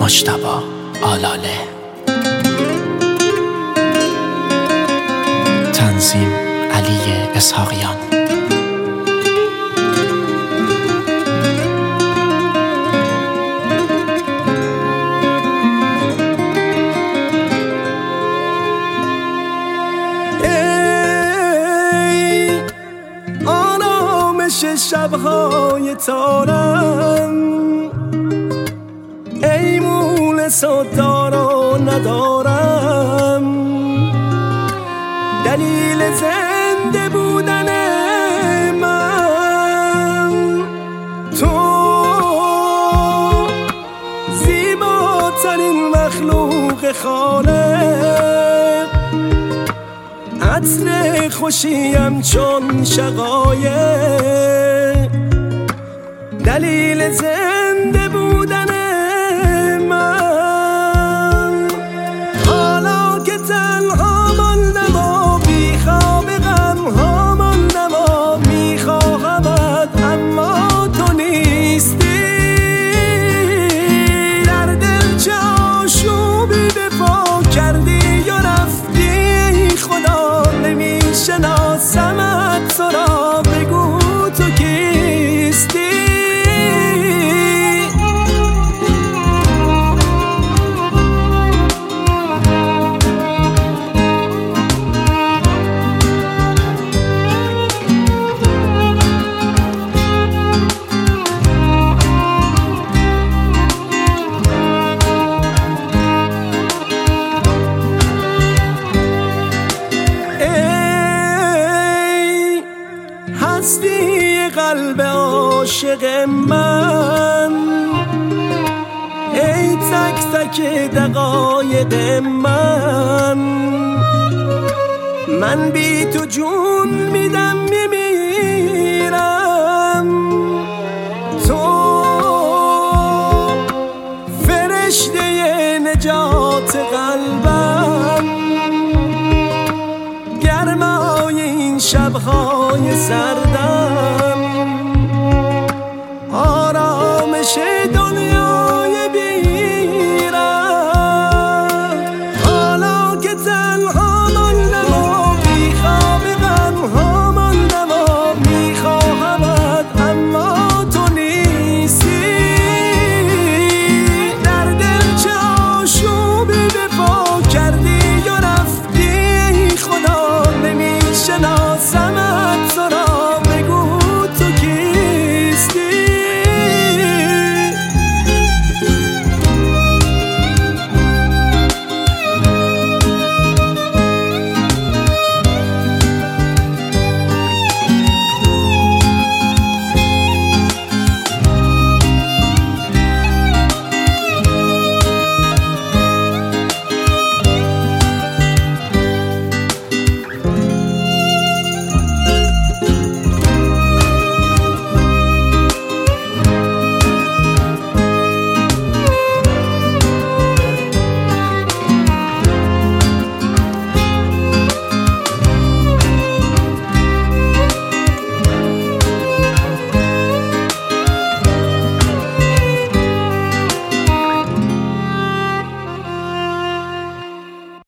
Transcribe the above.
مجتبی آلاله. تنظیم علی اسحاقیان. ای آرامش شب‌های تارم، ای مونس و دارا ندارم، دلیل زنده بودن من تو، زیباترین مخلوق خالق، عطر خوشیم چون شقایق، دلیل زنده بودن من. حالا که تنها ماندم و بی خواب غم‌ها ماندم و میخواهمت اما تو نیستی، در دل چه آشوبی به پا کردی یا رفتی، ای خدا نمیشناسمت، تو را بگو تو کیستی. هستی قلب عاشق من، ای تک تک دقایق من بی تو جون میدم میمیرم.